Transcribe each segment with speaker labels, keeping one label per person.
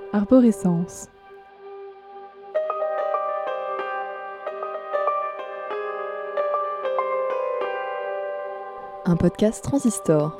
Speaker 1: Arborescence. Un podcast Transistor.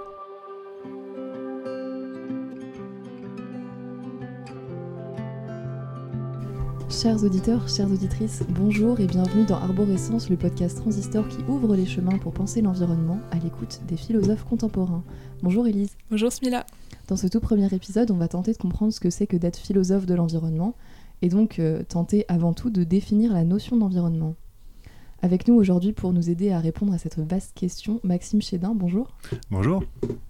Speaker 1: Chers auditeurs, chères auditrices, bonjour et bienvenue dans Arborescence, le podcast Transistor qui ouvre les chemins pour penser l'environnement à l'écoute des philosophes contemporains. Bonjour Élise.
Speaker 2: Bonjour Smila.
Speaker 1: Dans ce tout premier épisode, on va tenter de comprendre ce que c'est que d'être philosophe de l'environnement et donc tenter avant tout de définir la notion d'environnement. Avec nous aujourd'hui pour nous aider à répondre à cette vaste question, Maxime Chédin, bonjour.
Speaker 3: Bonjour.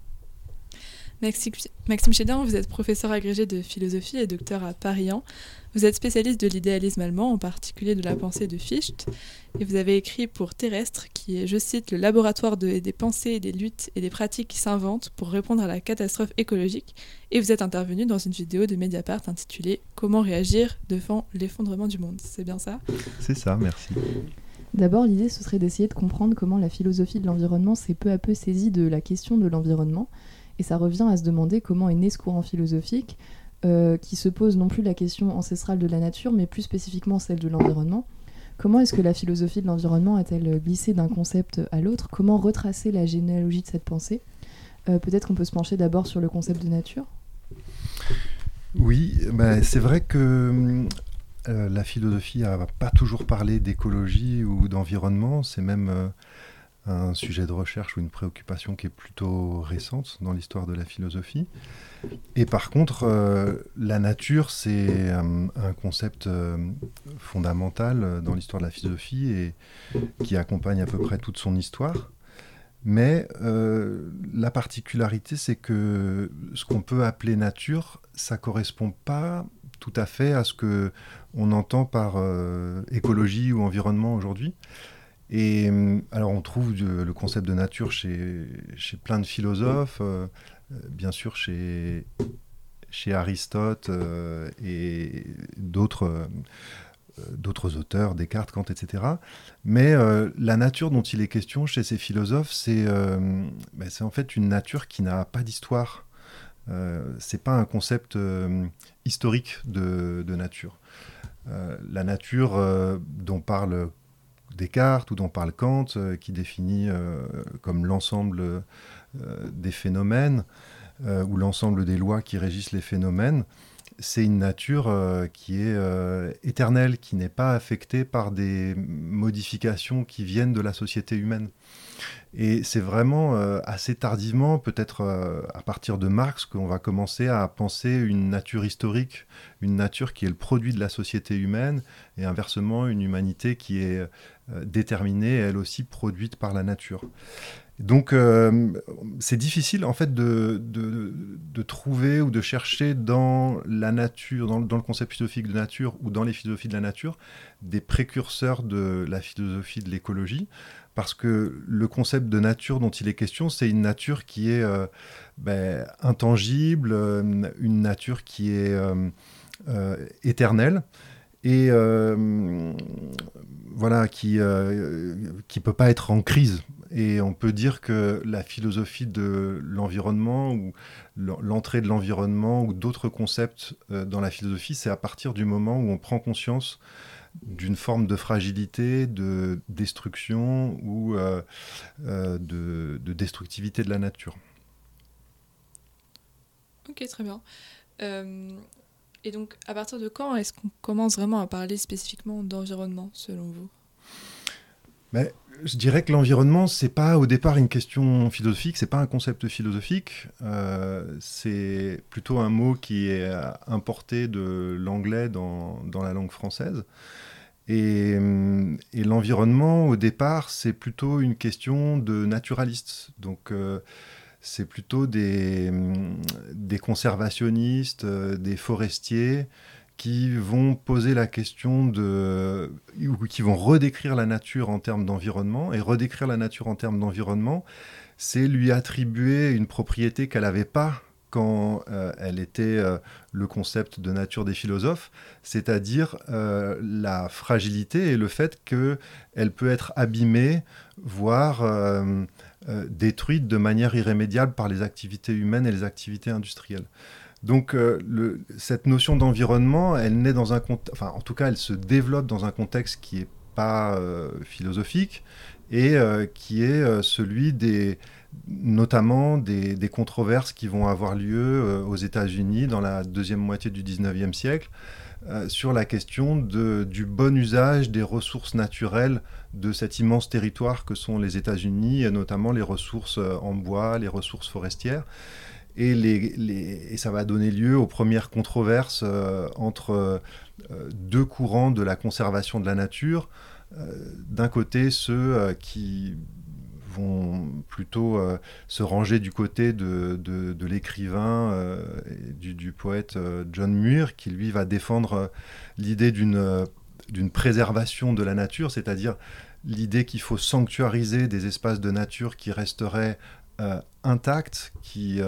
Speaker 2: Maxime Chédin, vous êtes professeur agrégé de philosophie et docteur à Paris 1. Vous êtes spécialiste de l'idéalisme allemand, en particulier de la pensée de Fichte, et vous avez écrit pour Terrestre, qui est, je cite, le laboratoire des pensées, des luttes et des pratiques qui s'inventent pour répondre à la catastrophe écologique, et vous êtes intervenu dans une vidéo de Mediapart intitulée « Comment réagir devant l'effondrement du monde ». C'est bien ça ?
Speaker 3: C'est ça, merci.
Speaker 1: D'abord, l'idée, ce serait d'essayer de comprendre comment la philosophie de l'environnement s'est peu à peu saisie de la question de l'environnement, et ça revient à se demander comment est né ce courant philosophique, qui se pose non plus la question ancestrale de la nature, mais plus spécifiquement celle de l'environnement. Comment est-ce que la philosophie de l'environnement a-t-elle glissé d'un concept à l'autre ? Comment retracer la généalogie de cette pensée ? Peut-être qu'on peut se pencher d'abord sur le concept de nature ?
Speaker 3: Oui, c'est vrai que la philosophie n'a pas toujours parlé d'écologie ou d'environnement. C'est même un sujet de recherche ou une préoccupation qui est plutôt récente dans l'histoire de la philosophie. Et par contre, la nature, c'est un concept fondamental dans l'histoire de la philosophie et qui accompagne à peu près toute son histoire. Mais la particularité, c'est que ce qu'on peut appeler nature, ça ne correspond pas tout à fait à ce qu'on entend par écologie ou environnement aujourd'hui. Et alors on trouve le concept de nature chez plein de philosophes, bien sûr chez Aristote et d'autres auteurs, Descartes, Kant, etc. Mais la nature dont il est question chez ces philosophes, c'est en fait une nature qui n'a pas d'histoire. C'est pas un concept historique de nature. La nature dont parle Descartes ou dont parle Kant, qui définit comme l'ensemble des phénomènes ou l'ensemble des lois qui régissent les phénomènes, c'est une nature qui est éternelle, qui n'est pas affectée par des modifications qui viennent de la société humaine. Et c'est vraiment assez tardivement, peut-être à partir de Marx, qu'on va commencer à penser une nature historique, une nature qui est le produit de la société humaine, et inversement une humanité qui est déterminée, elle aussi produite par la nature. Donc c'est difficile en fait de trouver ou de chercher dans la nature, dans le concept philosophique de nature ou dans les philosophies de la nature, des précurseurs de la philosophie de l'écologie, parce que le concept de nature dont il est question, c'est une nature qui est intangible, une nature qui est éternelle, et qui peut pas être en crise. Et on peut dire que la philosophie de l'environnement ou l'entrée de l'environnement ou d'autres concepts dans la philosophie, c'est à partir du moment où on prend conscience d'une forme de fragilité, de destruction ou de destructivité de la nature.
Speaker 2: Ok, très bien. Et donc, à partir de quand est-ce qu'on commence vraiment à parler spécifiquement d'environnement, selon vous ?
Speaker 3: Je dirais que l'environnement, c'est pas au départ une question philosophique, c'est pas un concept philosophique, c'est plutôt un mot qui est importé de l'anglais dans la langue française. Et l'environnement, au départ, c'est plutôt une question de naturalistes. Donc, c'est plutôt des conservationnistes, des forestiers, qui vont poser la question ou qui vont redécrire la nature en termes d'environnement. Et redécrire la nature en termes d'environnement, c'est lui attribuer une propriété qu'elle n'avait pas quand elle était le concept de nature des philosophes, c'est-à-dire la fragilité et le fait qu'elle peut être abîmée, voire détruite de manière irrémédiable par les activités humaines et les activités industrielles. Donc cette notion d'environnement, elle naît dans en tout cas, elle se développe dans un contexte qui n'est pas philosophique et qui est celui notamment des controverses qui vont avoir lieu aux États-Unis dans la deuxième moitié du 19e siècle sur la question du bon usage des ressources naturelles de cet immense territoire que sont les États-Unis, et notamment les ressources en bois, les ressources forestières. Et ça va donner lieu aux premières controverses entre deux courants de la conservation de la nature. D'un côté, ceux qui vont plutôt se ranger du côté de l'écrivain, du poète John Muir, qui lui va défendre l'idée d'une préservation de la nature, c'est-à-dire l'idée qu'il faut sanctuariser des espaces de nature qui resteraient intacts, qui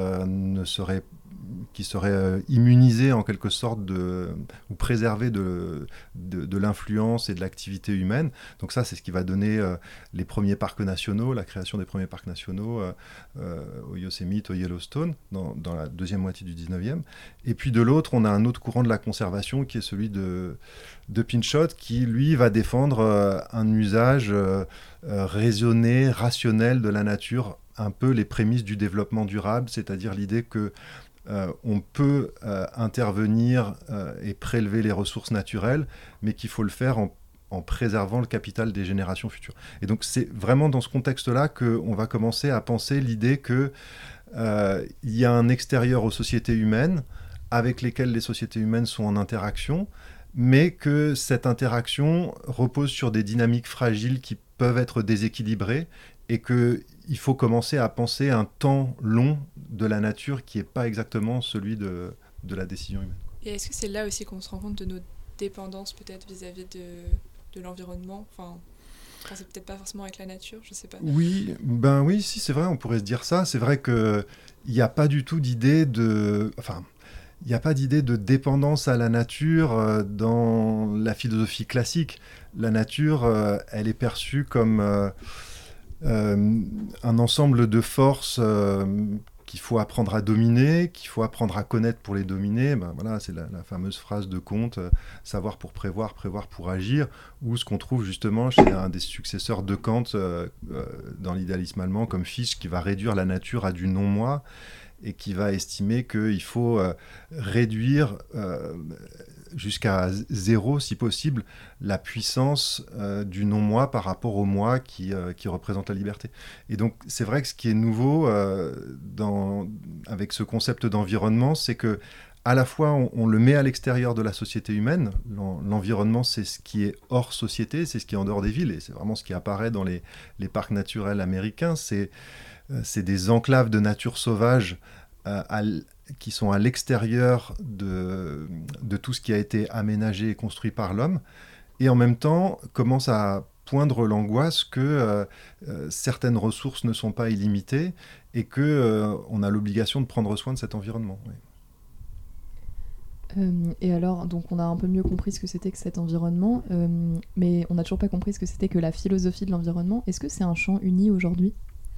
Speaker 3: seraient immunisés en quelque sorte ou préservés de l'influence et de l'activité humaine. Donc ça, c'est ce qui va donner les premiers parcs nationaux, la création des premiers parcs nationaux au Yosemite, au Yellowstone, dans la deuxième moitié du 19e. Et puis de l'autre, on a un autre courant de la conservation qui est celui de Pinchot, qui lui va défendre un usage raisonné, rationnel de la nature, un peu les prémices du développement durable, c'est-à-dire l'idée que on peut intervenir et prélever les ressources naturelles, mais qu'il faut le faire en préservant le capital des générations futures. Et donc c'est vraiment dans ce contexte-là qu'on va commencer à penser l'idée qu'il y a un extérieur aux sociétés humaines avec lesquelles les sociétés humaines sont en interaction, mais que cette interaction repose sur des dynamiques fragiles qui peuvent être déséquilibrées, et qu'il faut commencer à penser un temps long de la nature qui n'est pas exactement celui de la décision humaine.
Speaker 2: Et est-ce que c'est là aussi qu'on se rend compte de nos dépendances peut-être vis-à-vis de l'environnement ? Enfin, c'est peut-être pas forcément avec la nature, je sais pas.
Speaker 3: Oui, si, c'est vrai, on pourrait se dire ça. C'est vrai qu'il n'y a pas du tout d'idée il n'y a pas d'idée de dépendance à la nature dans la philosophie classique. La nature, elle est perçue comme un ensemble de forces qu'il faut apprendre à dominer, qu'il faut apprendre à connaître pour les dominer. Voilà, c'est la fameuse phrase de Comte, savoir pour prévoir, prévoir pour agir, ou ce qu'on trouve justement chez un des successeurs de Kant dans l'idéalisme allemand, comme Fichte, qui va réduire la nature à du non-moi, et qui va estimer qu'il faut réduire jusqu'à zéro, si possible, la puissance du non-moi par rapport au moi qui représente la liberté. Et donc, c'est vrai que ce qui est nouveau avec ce concept d'environnement, c'est que à la fois, on le met à l'extérieur de la société humaine. L'environnement, c'est ce qui est hors société, c'est ce qui est en dehors des villes, et c'est vraiment ce qui apparaît dans les parcs naturels américains. C'est des enclaves de nature sauvage qui sont à l'extérieur de tout ce qui a été aménagé et construit par l'homme, et en même temps commence à poindre l'angoisse que certaines ressources ne sont pas illimitées et qu'on a l'obligation de prendre soin de cet environnement. Oui.
Speaker 1: Et alors, donc on a un peu mieux compris ce que c'était que cet environnement, mais on n'a toujours pas compris ce que c'était que la philosophie de l'environnement. Est-ce que c'est un champ uni aujourd'hui ?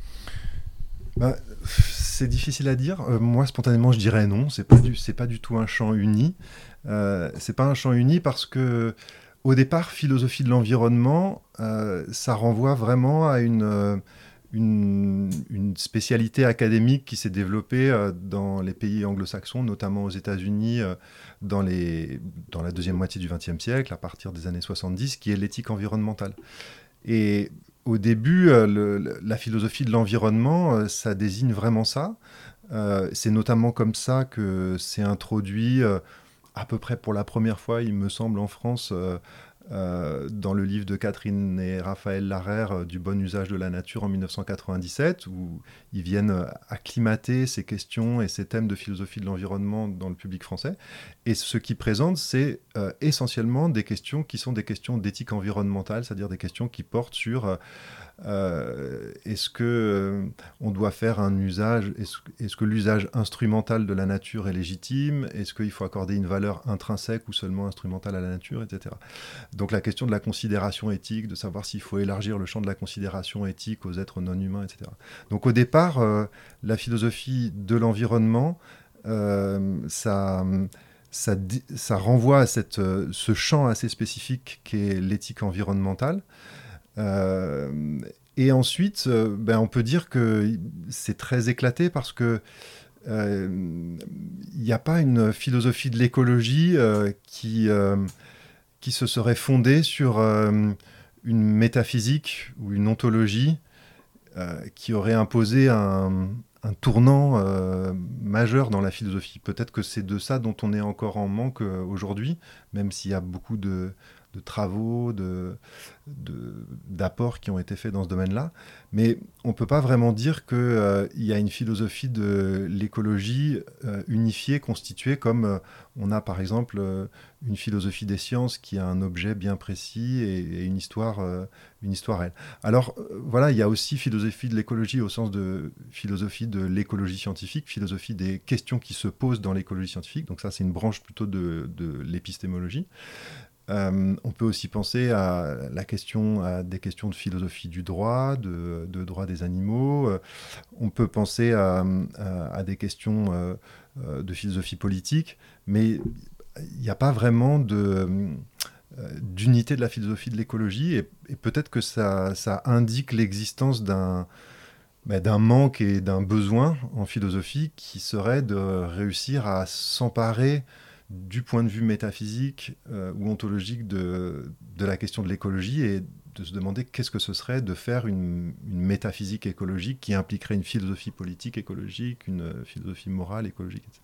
Speaker 3: C'est difficile à dire. Moi, spontanément, je dirais non. C'est pas du tout un champ uni. C'est pas un champ uni parce que, au départ, philosophie de l'environnement, ça renvoie vraiment à une spécialité académique qui s'est développée dans les pays anglo-saxons, notamment aux États-Unis, dans la deuxième moitié du XXe siècle, à partir des années 70, qui est l'éthique environnementale. Et au début, la philosophie de l'environnement, ça désigne vraiment ça. C'est notamment comme ça que c'est introduit à peu près pour la première fois, il me semble, en France, dans le livre de Catherine et Raphaël Larère du bon usage de la nature en 1997, où ils viennent acclimater ces questions et ces thèmes de philosophie de l'environnement dans le public français. Et ce qu'ils présentent, c'est essentiellement des questions qui sont des questions d'éthique environnementale, c'est-à-dire des questions qui portent sur est-ce que on doit faire un usage, est-ce que l'usage instrumental de la nature est légitime, est-ce qu'il faut accorder une valeur intrinsèque ou seulement instrumentale à la nature, etc. Donc la question de la considération éthique, de savoir s'il faut élargir le champ de la considération éthique aux êtres non humains, etc. Donc au départ, la philosophie de l'environnement, ça renvoie à ce champ assez spécifique qu'est l'éthique environnementale. Et ensuite, on peut dire que c'est très éclaté parce que il n'y a pas une philosophie de l'écologie qui se serait fondée sur une métaphysique ou une ontologie qui aurait imposé un tournant majeur dans la philosophie. Peut-être que c'est de ça dont on est encore en manque aujourd'hui, même s'il y a beaucoup de travaux, d'apports qui ont été faits dans ce domaine-là. Mais on ne peut pas vraiment dire qu'il y a une philosophie de l'écologie unifiée, constituée, comme on a par exemple une philosophie des sciences qui a un objet bien précis et une histoire elle. Alors voilà, il y a aussi philosophie de l'écologie au sens de philosophie de l'écologie scientifique, philosophie des questions qui se posent dans l'écologie scientifique. Donc ça, c'est une branche plutôt de l'épistémologie. On peut aussi penser à des questions de philosophie du droit, de droit des animaux. On peut penser à des questions de philosophie politique, mais il n'y a pas vraiment d'unité de la philosophie de l'écologie, et peut-être que ça indique l'existence d'un manque et d'un besoin en philosophie qui serait de réussir à s'emparer du point de vue métaphysique ou ontologique de la question de l'écologie, et de se demander qu'est-ce que ce serait de faire une métaphysique écologique qui impliquerait une philosophie politique écologique, une philosophie morale écologique, etc.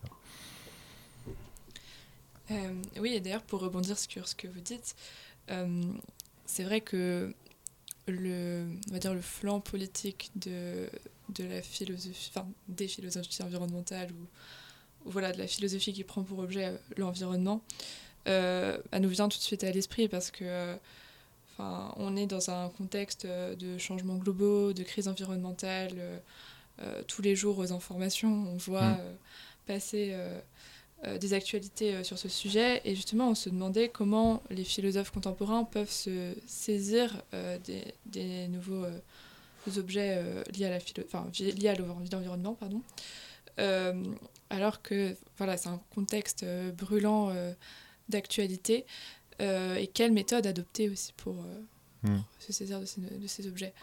Speaker 2: Oui, et d'ailleurs, pour rebondir sur ce que vous dites, c'est vrai que on va dire le flanc politique de la philosophie, enfin, des philosophies environnementales ou voilà, de la philosophie qui prend pour objet l'environnement, elle nous vient tout de suite à l'esprit parce que on est dans un contexte de changements globaux, de crise environnementale. Tous les jours aux informations, on voit passer des actualités sur ce sujet, et justement on se demandait comment les philosophes contemporains peuvent se saisir des nouveaux objets liés à l'environnement, pardon. Alors que voilà, c'est un contexte brûlant d'actualité, et quelle méthode adopter aussi pour se saisir de ces objets.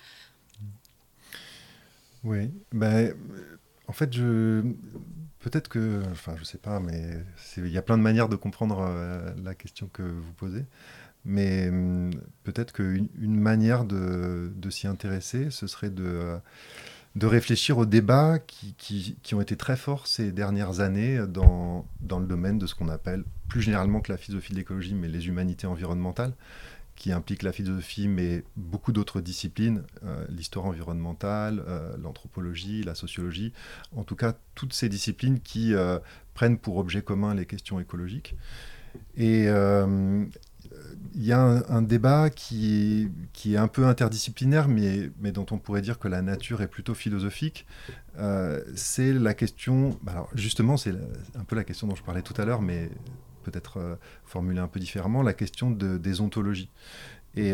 Speaker 3: Oui, en fait, peut-être que, je sais pas, mais il y a plein de manières de comprendre la question que vous posez, mais peut-être qu'une manière de s'y intéresser, ce serait de réfléchir aux débats qui ont été très forts ces dernières années dans le domaine de ce qu'on appelle plus généralement que la philosophie de l'écologie, mais les humanités environnementales, qui impliquent la philosophie, mais beaucoup d'autres disciplines, l'histoire environnementale, l'anthropologie, la sociologie, en tout cas toutes ces disciplines qui prennent pour objet commun les questions écologiques. Et il y a un débat qui est un peu interdisciplinaire, mais dont on pourrait dire que la nature est plutôt philosophique. C'est la question, alors justement, c'est un peu la question dont je parlais tout à l'heure, mais peut-être formulée un peu différemment, la question des ontologies. Et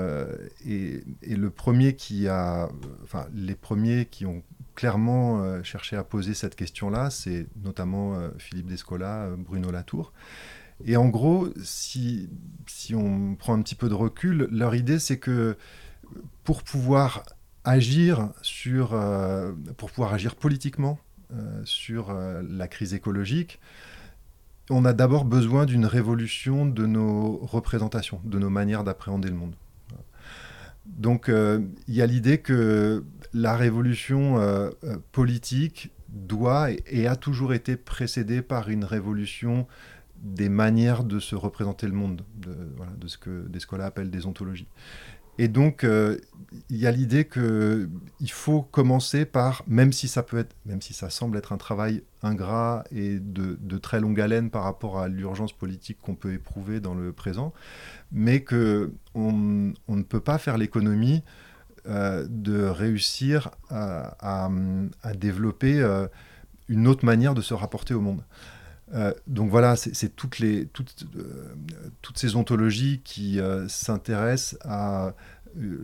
Speaker 3: le premier les premiers qui ont clairement cherché à poser cette question-là, c'est notamment Philippe Descola, Bruno Latour. Et en gros, si on prend un petit peu de recul, leur idée, c'est que pour pouvoir agir politiquement sur la crise écologique, on a d'abord besoin d'une révolution de nos représentations, de nos manières d'appréhender le monde. Donc, il y a l'idée que la révolution politique doit et a toujours été précédée par une révolution des manières de se représenter le monde, de ce que Descola appelle des ontologies. Et donc, il y a l'idée qu'il faut commencer par, même si ça semble être un travail ingrat et de très longue haleine par rapport à l'urgence politique qu'on peut éprouver dans le présent, mais qu'on ne peut pas faire l'économie de réussir à développer une autre manière de se rapporter au monde. Donc voilà, c'est toutes ces ontologies qui s'intéressent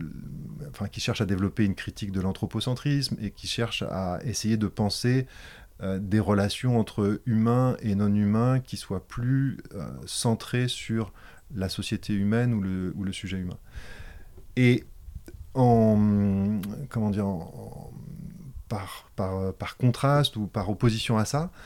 Speaker 3: qui cherchent à développer une critique de l'anthropocentrisme et qui cherchent à essayer de penser des relations entre humains et non-humains qui soient plus centrées sur la société humaine ou le sujet humain. Et par contraste ou par opposition à ça,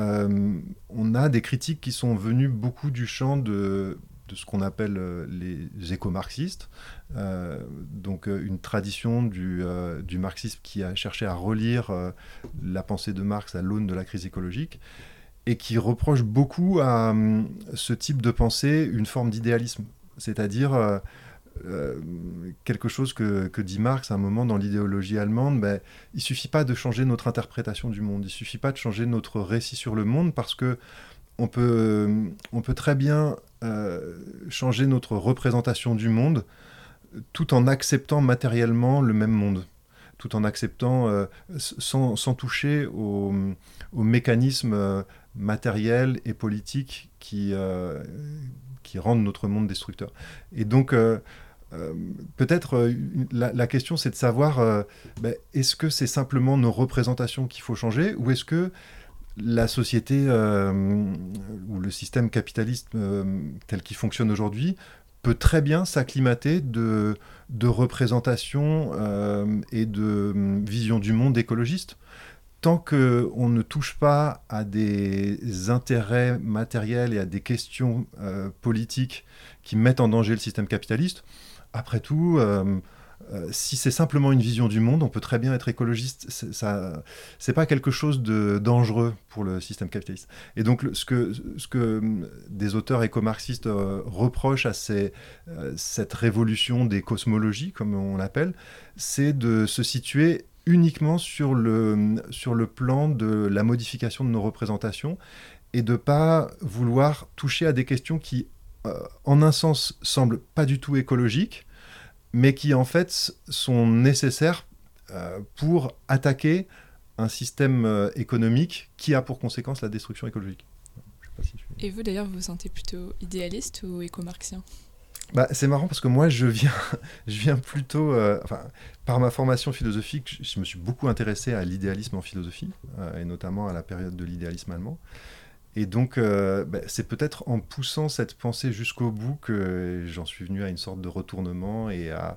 Speaker 3: on a des critiques qui sont venues beaucoup du champ de ce qu'on appelle les éco-marxistes, donc une tradition du marxisme qui a cherché à relire la pensée de Marx à l'aune de la crise écologique, et qui reproche beaucoup à ce type de pensée une forme d'idéalisme, c'est-à-dire quelque chose que dit Marx à un moment dans l'idéologie allemande, il ne suffit pas de changer notre interprétation du monde, il ne suffit pas de changer notre récit sur le monde, parce que on peut très bien changer notre représentation du monde tout en acceptant matériellement le même monde, tout en acceptant, sans toucher aux mécanismes matériels et politiques qui rendent notre monde destructeur. Et donc, peut-être la question, c'est de savoir, est-ce que c'est simplement nos représentations qu'il faut changer, ou est-ce que la société ou le système capitaliste tel qu'il fonctionne aujourd'hui peut très bien s'acclimater de représentations et de vision du monde écologiste, tant qu'on ne touche pas à des intérêts matériels et à des questions politiques qui mettent en danger le système capitaliste. Après tout, si c'est simplement une vision du monde, on peut très bien être écologiste. C'est pas quelque chose de dangereux pour le système capitaliste. Et donc, ce que des auteurs éco-marxistes reprochent à cette révolution des cosmologies, comme on l'appelle, c'est de se situer uniquement sur le plan de la modification de nos représentations, et de ne pas vouloir toucher à des questions qui, en un sens, semblent pas du tout écologiques, mais qui en fait sont nécessaires pour attaquer un système économique qui a pour conséquence la destruction écologique. Je sais pas si
Speaker 2: Et vous d'ailleurs, vous vous sentez plutôt idéaliste ou éco-marxien ?
Speaker 3: C'est marrant parce que moi je viens plutôt, par ma formation philosophique, je me suis beaucoup intéressé à l'idéalisme en philosophie, et notamment à la période de l'idéalisme allemand. Et donc, c'est peut-être en poussant cette pensée jusqu'au bout que j'en suis venu à une sorte de retournement et à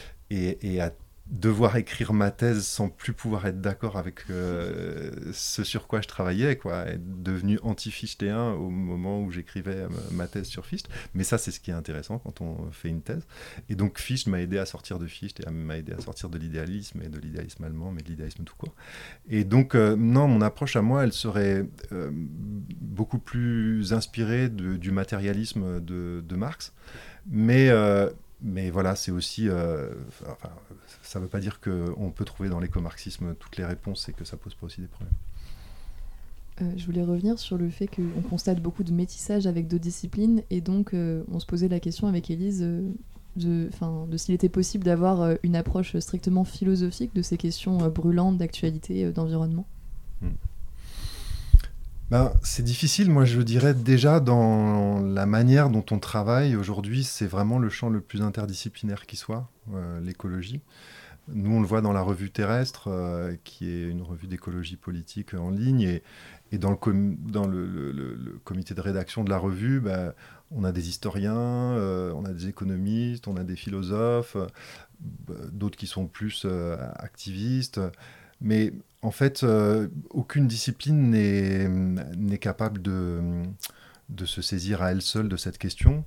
Speaker 3: devoir écrire ma thèse sans plus pouvoir être d'accord avec ce sur quoi je travaillais, quoi, être devenu anti-fichtéen au moment où j'écrivais ma thèse sur Fichte. Mais ça, c'est ce qui est intéressant quand on fait une thèse. Et donc, Fichte m'a aidé à sortir de Fichte et m'a aidé à sortir de l'idéalisme, et de l'idéalisme allemand, mais de l'idéalisme tout court. Et donc, non, mon approche à moi, elle serait beaucoup plus inspirée du matérialisme de Marx. Mais voilà, c'est aussi... ça ne veut pas dire qu'on peut trouver dans l'éco-marxisme toutes les réponses et que ça ne pose pas aussi des problèmes.
Speaker 1: Je voulais revenir sur le fait qu'on constate beaucoup de métissage avec d'autres disciplines, et donc on se posait la question avec Élise de s'il était possible d'avoir une approche strictement philosophique de ces questions brûlantes d'actualité, d'environnement.
Speaker 3: C'est difficile, moi je dirais déjà dans la manière dont on travaille aujourd'hui, c'est vraiment le champ le plus interdisciplinaire qui soit, l'écologie. Nous on le voit dans la revue Terrestre, qui est une revue d'écologie politique en ligne, et dans le comité de rédaction de la revue, on a des historiens, on a des économistes, on a des philosophes, d'autres qui sont plus activistes, mais en fait, aucune discipline n'est capable de se saisir à elle seule de cette question.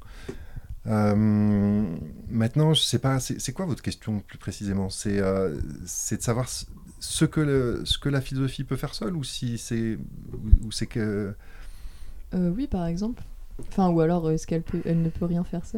Speaker 3: Maintenant, je ne sais pas, c'est quoi votre question plus précisément ? C'est de savoir ce que la philosophie peut faire seule, ou c'est que...
Speaker 1: Oui, par exemple. Ou alors, est-ce elle ne peut rien faire seule ?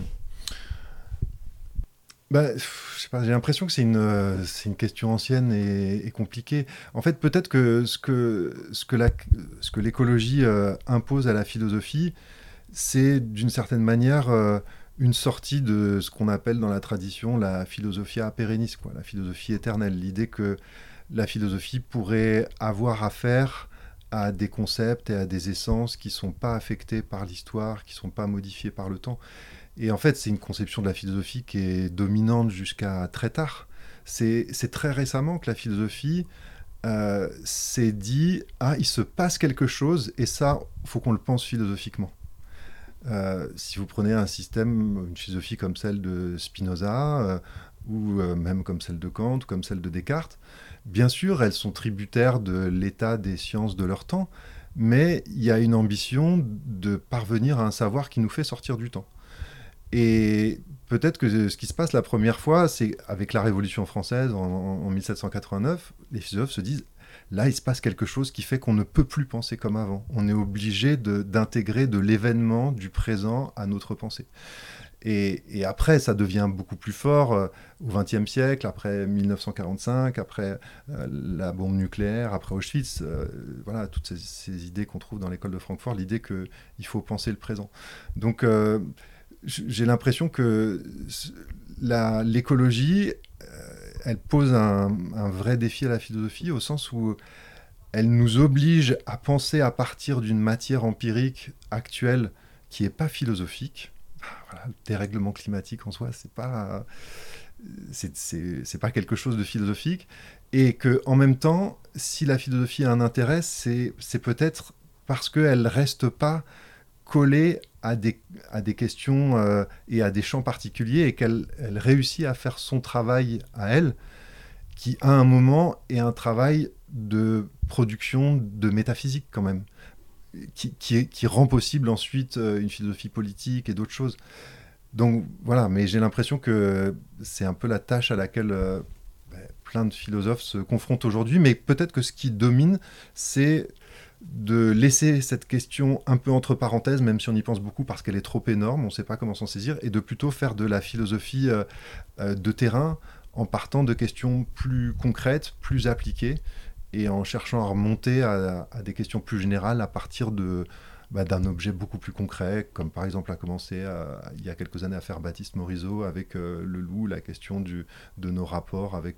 Speaker 3: Je sais pas, j'ai l'impression que c'est une question ancienne et compliquée. En fait, peut-être que ce que l'écologie impose à la philosophie, c'est d'une certaine manière une sortie de ce qu'on appelle dans la tradition la philosophia perennis, la philosophie éternelle. L'idée que la philosophie pourrait avoir affaire à des concepts et à des essences qui ne sont pas affectés par l'histoire, qui ne sont pas modifiés par le temps. Et en fait, c'est une conception de la philosophie qui est dominante jusqu'à très tard. C'est très récemment que la philosophie s'est dit « Ah, il se passe quelque chose, et ça, il faut qu'on le pense philosophiquement ». Si vous prenez un système, une philosophie comme celle de Spinoza, ou même comme celle de Kant, ou comme celle de Descartes, bien sûr, elles sont tributaires de l'état des sciences de leur temps, mais il y a une ambition de parvenir à un savoir qui nous fait sortir du temps. Et peut-être que ce qui se passe la première fois, c'est avec la Révolution française en 1789, les philosophes se disent là, il se passe quelque chose qui fait qu'on ne peut plus penser comme avant. On est obligé d'intégrer de l'événement du présent à notre pensée. Et après, ça devient beaucoup plus fort au XXe siècle, après 1945, après la bombe nucléaire, après Auschwitz, voilà, toutes ces idées qu'on trouve dans l'école de Francfort, l'idée qu'il faut penser le présent. Donc, j'ai l'impression que l'écologie, elle pose un vrai défi à la philosophie, au sens où elle nous oblige à penser à partir d'une matière empirique actuelle qui n'est pas philosophique. Voilà, le dérèglement climatique en soi, c'est pas quelque chose de philosophique, et que en même temps, si la philosophie a un intérêt, c'est peut-être parce qu'elle reste pas collée à des questions et à des champs particuliers, et qu'elle réussit à faire son travail à elle, qui à un moment est un travail de production de métaphysique quand même, qui rend possible ensuite une philosophie politique et d'autres choses. Donc voilà, mais j'ai l'impression que c'est un peu la tâche à laquelle plein de philosophes se confrontent aujourd'hui, mais peut-être que ce qui domine, c'est de laisser cette question un peu entre parenthèses, même si on y pense beaucoup parce qu'elle est trop énorme, on ne sait pas comment s'en saisir, et de plutôt faire de la philosophie de terrain en partant de questions plus concrètes, plus appliquées, et en cherchant à remonter à des questions plus générales à partir d'un objet beaucoup plus concret, comme par exemple a commencé il y a quelques années à faire Baptiste Morisot avec le loup, la question de nos rapports avec...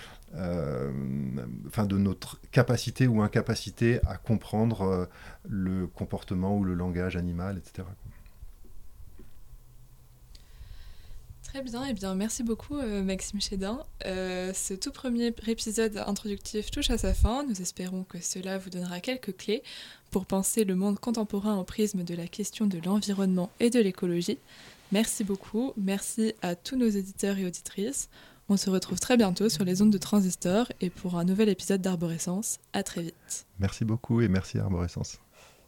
Speaker 3: de notre capacité ou incapacité à comprendre le comportement ou le langage animal, etc.
Speaker 2: Très bien, et bien merci beaucoup Maxime Chédin. Ce tout premier épisode introductif touche à sa fin. Nous espérons que cela vous donnera quelques clés pour penser le monde contemporain au prisme de la question de l'environnement et de l'écologie. Merci beaucoup, merci à tous nos éditeurs et auditrices. On se retrouve très bientôt sur les ondes de Transistor et pour un nouvel épisode d'Arborescence. À très vite.
Speaker 3: Merci beaucoup et merci Arborescence.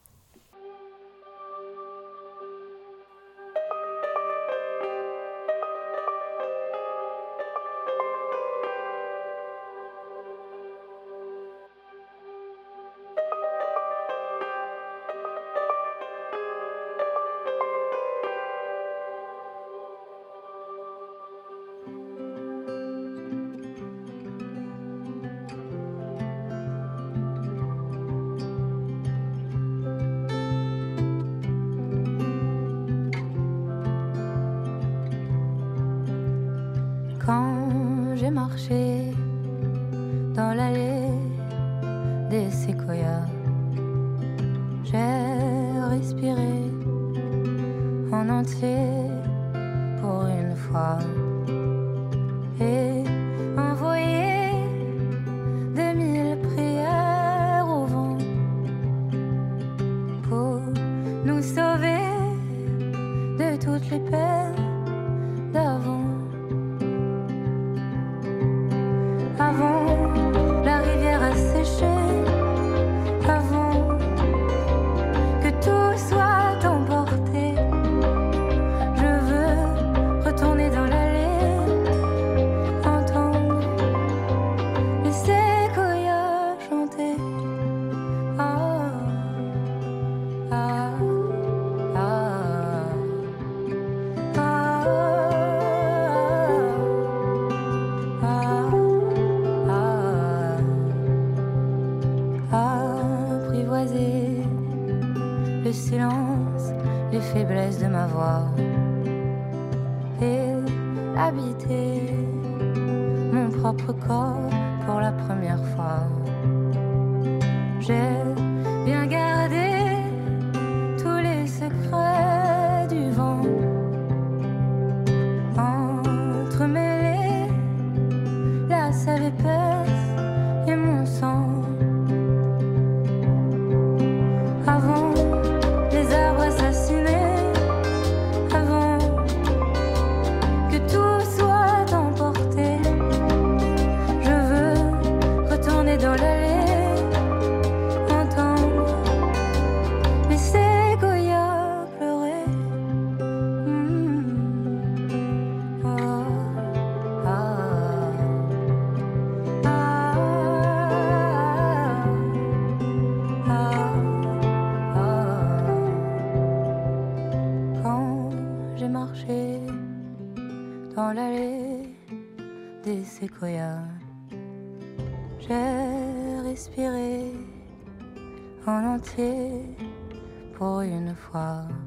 Speaker 4: Quand j'ai marché dans l'allée des séquoias, j'ai respiré en entier pour une fois et envoyé 2000 prières au vent pour nous sauver de toutes les peines d'avant. Avant, la rivière a séché, avant que tout soit emporté. Je veux retourner dans l'allée, entendre les séquoias chanter. Ah, ah, ah, apprivoiser le silence, les faiblesses de ma voix et habiter mon propre corps pour la première fois. J'ai bien gardé tous les secrets du vent, entremêlés la sève épaisse et mon sang. dans l'allée des séquoias. J'ai respiré en entier pour une fois.